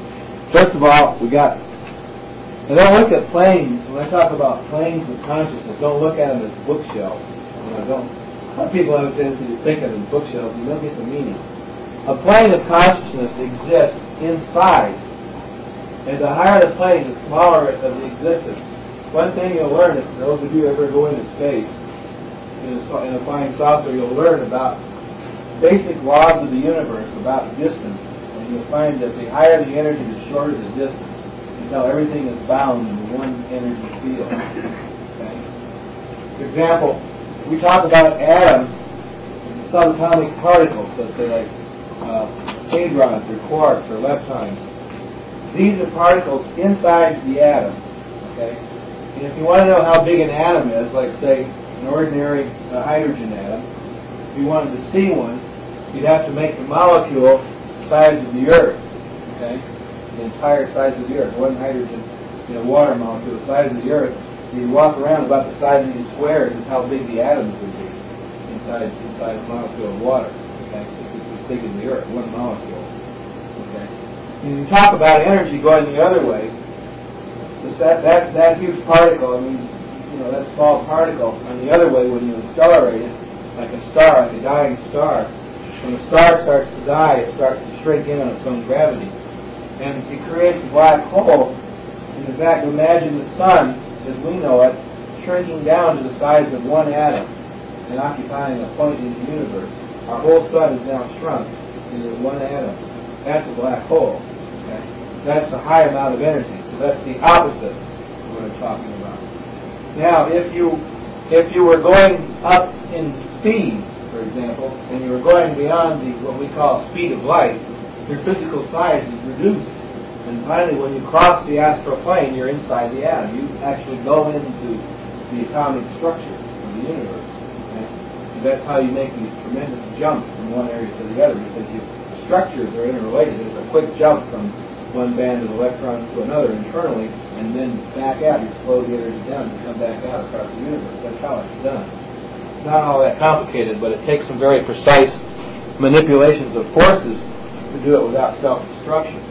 First of all, we got, and don't look at planes, when I talk about planes of consciousness, don't look at them as bookshelves. You know, don't, a lot of people have a tendency to think of them as bookshelves, and you don't get the meaning. A plane of consciousness exists inside, and the higher the plane, the smaller of the existence. One thing you'll learn, if those of you ever go into space, in a, in a flying saucer, you'll learn about basic laws of the universe, about distance. And you'll find that the higher the energy, the shorter the distance, until everything is bound in one energy field. Okay? For example, we talk about atoms, subatomic particles, let's say like uh, hadrons or quarks or leptons. These are particles inside the atom. Okay? And if you want to know how big an atom is, like say an ordinary uh, hydrogen atom, if you wanted to see one, you'd have to make the molecule the size of the Earth. Okay, the entire size of the Earth. One hydrogen in a water molecule the size of the Earth. You'd walk around about the size of these squares is how big the atoms would be inside inside a molecule of water. Okay, it's as big as the Earth, one molecule. Okay, when you talk about energy going the other way, that that that huge particle, I mean, you know, that small particle on the other way, when you accelerate it, like a star, like a dying star, when the star starts to die, it starts to shrink in on its own gravity, and it creates a black hole. And in fact, imagine the sun, as we know it, shrinking down to the size of one atom and occupying a point in the universe. Our whole sun is now shrunk into one atom. That's a black hole. Okay? That's a high amount of energy. So that's the opposite of what I'm talking about. Now, if you if you were going up in speed, for example, and you were going beyond the what we call speed of light, your physical size is reduced. And finally, when you cross the astral plane, you're inside the atom. You actually go into the atomic structure of the universe. Okay? So that's how you make these tremendous jumps from one area to the other, because you, the structures are interrelated. There's a quick jump from one band of electrons to another internally, and then back out. You slow the energy down and come back out across the universe. That's how it's done. It's not all that complicated, but it takes some very precise manipulations of forces to do it without self-destruction.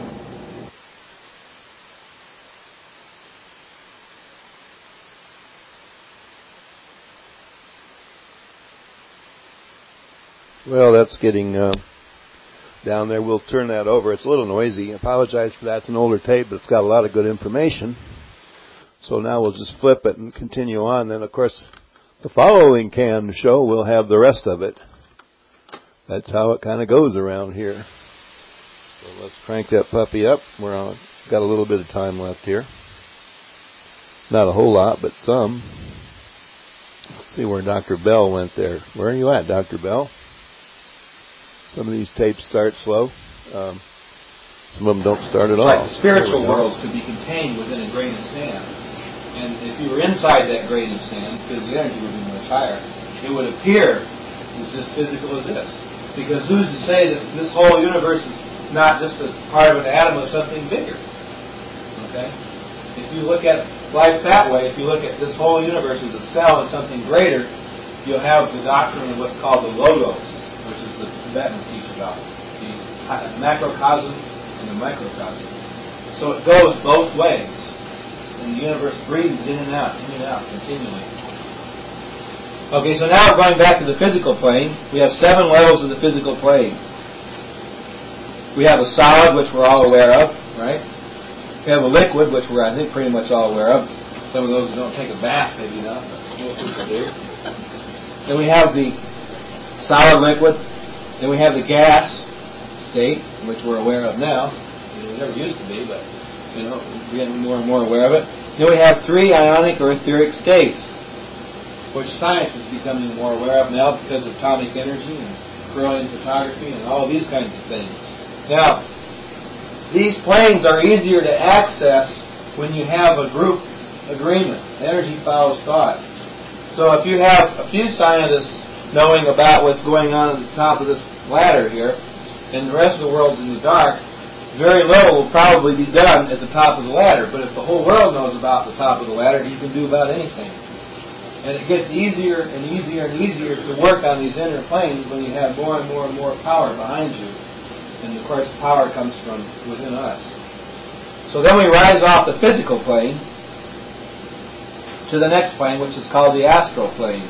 Well, that's getting uh, down there. We'll turn that over. It's a little noisy. I apologize for that. It's an older tape, but it's got a lot of good information. So now we'll just flip it and continue on. Then, of course, the following canned show, we'll have the rest of it. That's how it kind of goes around here. So let's crank that puppy up. We're on. Got a little bit of time left here. Not a whole lot, but some. Let's see where Doctor Bell went there. Where are you at, Doctor Bell? Some of these tapes start slow. Um, some of them don't start at all. Like the spiritual world could be contained within a grain of sand. And if you were inside that grain of sand, because the energy would be much higher, it would appear as just physical as this. Because who's to say that this whole universe is not just a part of an atom of something bigger? Okay? If you look at life that way, if you look at this whole universe as a cell of something greater, you'll have the doctrine of what's called the logos, which is the Tibetans teach about, the macrocosm and the microcosm. So it goes both ways, and the universe breathes in and out, in and out, continually. Okay, so now we're going back to the physical plane. We have seven levels of the physical plane. We have a solid, which we're all aware of, right? We have a liquid, which we're, I think, pretty much all aware of. Some of those who don't take a bath, maybe not, but most people do. Then we have the solid liquid. Then we have the gas state, which we're aware of now. We never used to be, but, you know, we're getting more and more aware of it. Then we have three ionic or etheric states, which science is becoming more aware of now because of atomic energy and Correllian photography and all these kinds of things. Now, these planes are easier to access when you have a group agreement. Energy follows thought. So if you have a few scientists knowing about what's going on at the top of this ladder here, and the rest of the world's in the dark, very little will probably be done at the top of the ladder. But if the whole world knows about the top of the ladder, you can do about anything. And it gets easier and easier and easier to work on these inner planes when you have more and more and more power behind you. And of course, power comes from within us. So then we rise off the physical plane to the next plane, which is called the astral plane.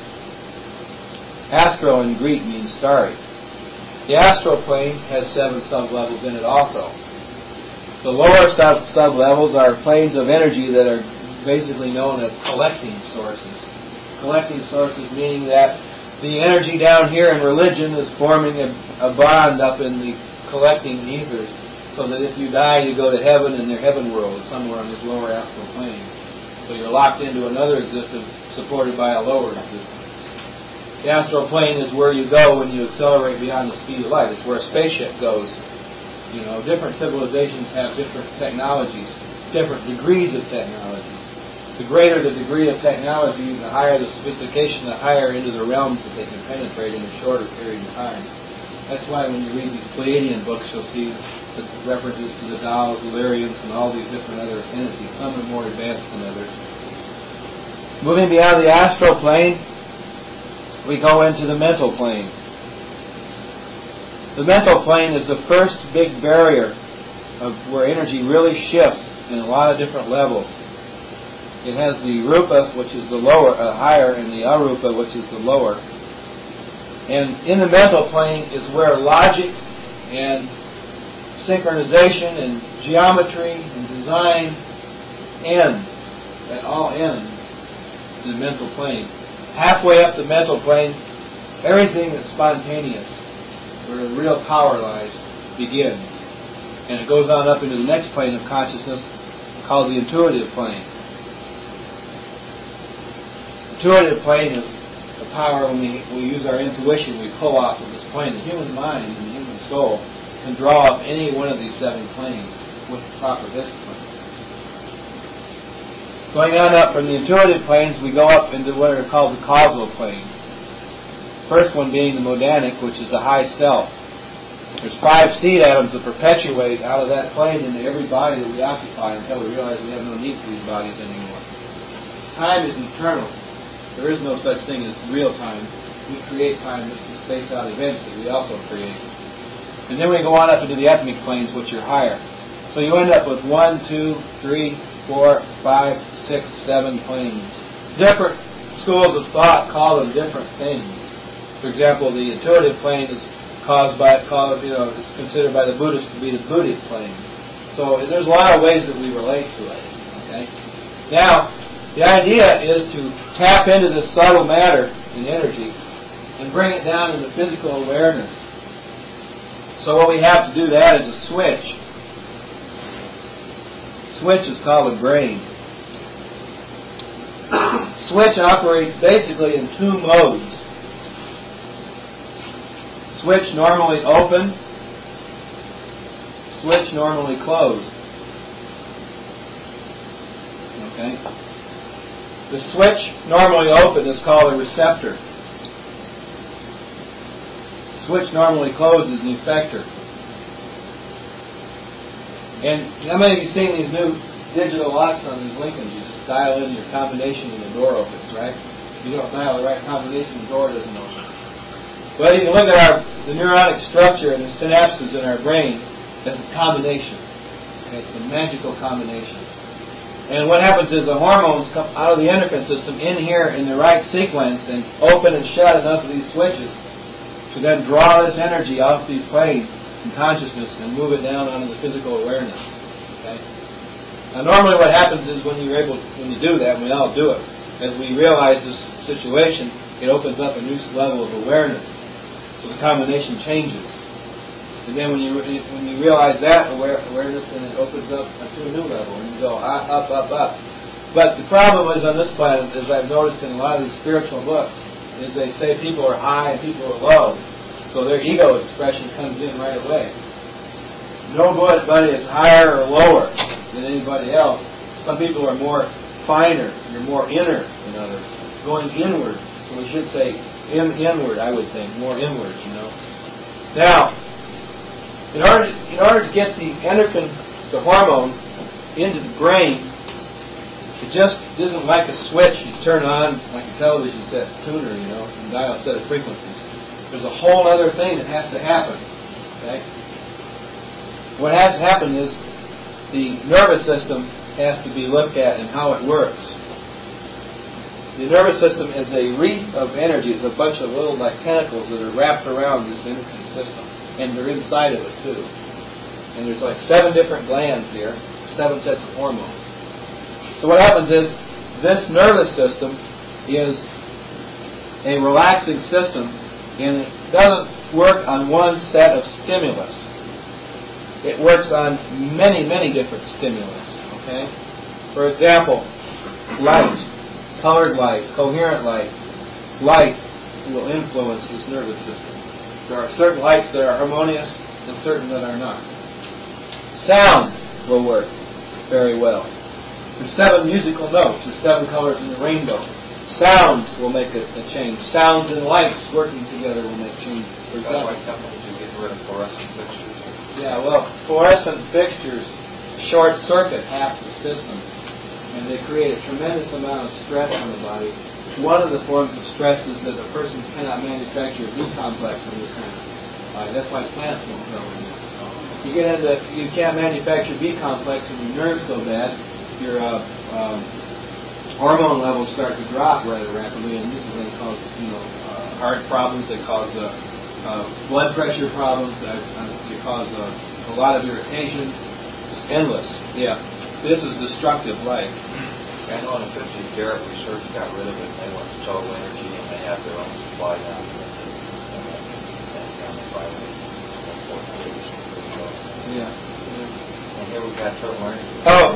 Astro in Greek means starry. The astral plane has seven sub-levels in it also. The lower sub sub-levels are planes of energy that are basically known as collecting sources. Collecting sources meaning that the energy down here in religion is forming a, a bond up in the collecting ethers, so that if you die, you go to heaven, and their heaven world is somewhere on this lower astral plane. So you're locked into another existence supported by a lower existence. The astral plane is where you go when you accelerate beyond the speed of light. It's where a spaceship goes. You know, different civilizations have different technologies, different degrees of technology. The greater the degree of technology, the higher the sophistication, the higher into the realms that they can penetrate in a shorter period of time. That's why when you read these Pleiadian books, you'll see the references to the Tao's, Illyrians, and all these different other entities. Some are more advanced than others. Moving beyond the astral plane, we go into the mental plane. The mental plane is the first big barrier of where energy really shifts in a lot of different levels. It has the rupa, which is the lower, uh, higher, and the arupa, which is the lower. And in the mental plane is where logic and synchronization and geometry and design end. That all ends in the mental plane. Halfway up the mental plane, everything that's spontaneous, where the real power lies, begins. And it goes on up into the next plane of consciousness called the intuitive plane. Intuitive plane is the power when we, we use our intuition, we pull off of this plane. The human mind and the human soul can draw off any one of these seven planes with proper discipline. Going on up from the intuitive planes, we go up into what are called the causal planes. First one being the modanic, which is the high self. There's five seed atoms that perpetuate out of that plane into every body that we occupy until we realize we have no need for these bodies anymore. Time is eternal. There is no such thing as real time. We create time just to space out events that we also create. And then we go on up into the ethmic planes, which are higher. So you end up with one, two, three, four, five, six, seven planes. Different schools of thought call them different things. For example, the intuitive plane is caused by, called, you know, it's considered by the Buddhists to be the Buddhic plane. So there's a lot of ways that we relate to it. Okay. Now, the idea is to tap into this subtle matter and energy and bring it down into physical awareness. So what we have to do that is a switch. Switch is called a brain. Switch operates basically in two modes. Switch normally open, switch normally closed. Okay? The switch normally open is called a receptor. Switch normally closed is an effector. And how many of you seen these new digital locks on these Lincolns? You just dial in your combination and the door opens, right? If you don't dial the right combination, the door doesn't open. But you can look at our the neuronic structure and the synapses in our brain as a combination. Okay? It's a magical combination. And what happens is the hormones come out of the endocrine system in here in the right sequence and open and shut enough of these switches to then draw this energy off these planes in consciousness and move it down onto the physical awareness. Okay? Now normally what happens is when you're able, when you do that, and we all do it, as we realize this situation, it opens up a new level of awareness. So the combination changes. And then when you when you realize that aware, awareness, then it opens up to a new level, and you go up, up, up, up. But the problem is on this planet, as I've noticed in a lot of these spiritual books, is they say people are high and people are low. So their ego expression comes in right away. Nobody is higher or lower than anybody else. Some people are more finer, you're more inner than others, going inward. So we should say in, inward, I would think, more inward, you know. Now, In order, to, in order to get the endocrine, the hormone, into the brain, it just isn't like a switch you turn on, like a television set tuner, you know, and dial a set of frequencies. There's a whole other thing that has to happen. Okay? What has to happen is the nervous system has to be looked at and how it works. The nervous system is a wreath of energy. It's a bunch of little like tentacles that are wrapped around this energy system, and they're inside of it too. And there's like seven different glands here, seven sets of hormones. So what happens is this nervous system is a relaxing system, and it doesn't work on one set of stimulus. It works on many, many different stimulus. Okay? For example, light. Colored light, coherent light, light will influence this nervous system. There are certain lights that are harmonious and certain that are not. Sound will work very well. There's seven musical notes. There's seven colors in the rainbow. Sounds will make a, a change. Sounds and lights working together will make change. For example, that's why companies are getting rid of fluorescent fixtures. Yeah, well, fluorescent fixtures short circuit half the system, and they create a tremendous amount of stress on the body. One of the forms of stress is that a person cannot manufacture a B-complex in this kind of body. That's why plants won't grow in this. You get into, you can't manufacture B-complex and your nerves go bad, your uh, um, hormone levels start to drop rather rapidly, and this is going to cause, you know, uh, heart problems. They cause uh, uh, blood pressure problems. Uh, they cause uh, a lot of irritations. It's endless. Yeah. This is destructive light. I know in the fifties, Garrett Research got rid of it, and they went to total energy, and they have their own supply down here. Yeah. And here we've got total energy. Oh.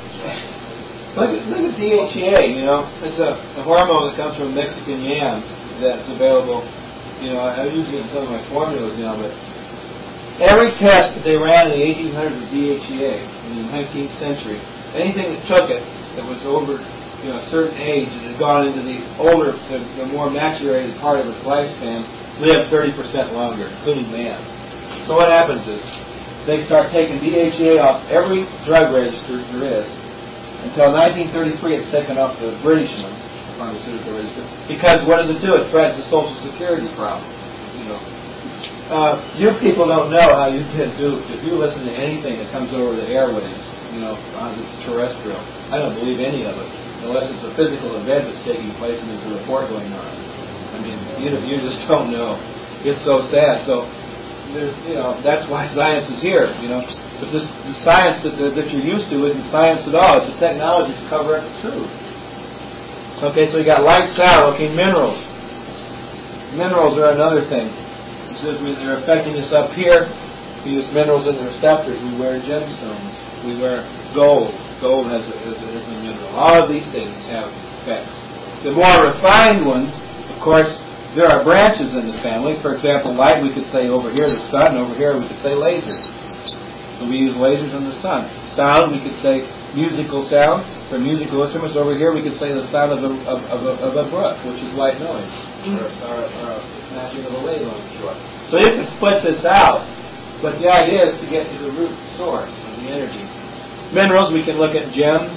Look at, look at D H E A, you know. It's a, a hormone that comes from Mexican yams that's available. You know, I use it in some of my formulas now, but every test that they ran in the eighteen hundreds of D H E A in the nineteenth century, anything that took it that was over, you know, a certain age and had gone into the older, the, the more maturated part of its lifespan, lived thirty percent longer, including man. So what happens is they start taking D H E A off every drug register there is. Until nineteen thirty-three, it's taken off the British pharmaceutical register. Because what does it do? It threatens the Social Security problem. You know. Uh, you people don't know how you can do if you listen to anything that comes over the airwaves, you know, on the terrestrial. I don't believe any of it, unless it's a physical event that's taking place and there's a report going on. I mean, you you just don't know. It's so sad. So there's, you know, that's why science is here. You know, but this the science that that you're used to isn't science at all. It's a technology to cover up the truth. Okay, so you got light, sound. Okay, minerals. Minerals are another thing. They're affecting us up here. We use minerals in the receptors. We wear gemstones. We wear gold. Gold has a, is, a, is a mineral. All of these things have effects. The more refined ones, of course, there are branches in the family. For example, light, we could say over here the sun. Over here we could say lasers. So we use lasers in the sun. Sound, we could say musical sound. For musical instruments, over here we could say the sound of a, of, of a, of a brook, which is white noise. Or, or, or a snatching of a wave on the shore. So you can split this out, but the idea is to get to the root source of the energy. Minerals, we can look at gems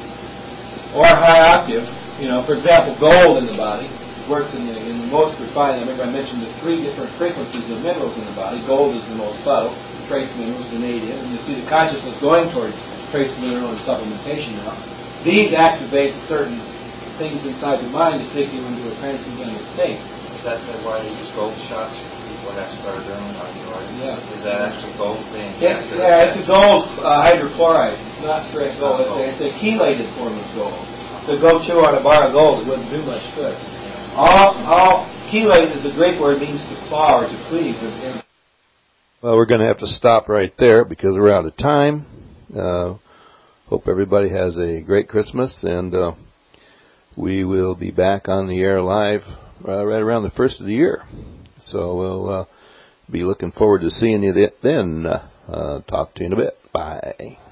or high octave. You know, for example, gold in the body works in the, in the most refined. I remember I mentioned the three different frequencies of minerals in the body. Gold is the most subtle, trace minerals, vanadium, and you see the consciousness going towards trace mineral and supplementation now. These activate certain things inside the mind to take you into a transcendental state. Is that why they use gold shots for people that have scleroderma on the organ? Yeah. Is that actually gold being Yes, captured? yeah, it's a gold uh, hydrochloride. It's not straight gold. It's a, it's a chelated form of gold. To go chew on a bar of gold, it wouldn't do much good. All, all chelated is a Greek word, means to claw or to cleave. Well, we're going to have to stop right there because we're out of time. Uh, hope everybody has a great Christmas, and uh, we will be back on the air live uh, right around the first of the year. So we'll uh, be looking forward to seeing you then. Uh, talk to you in a bit. Bye.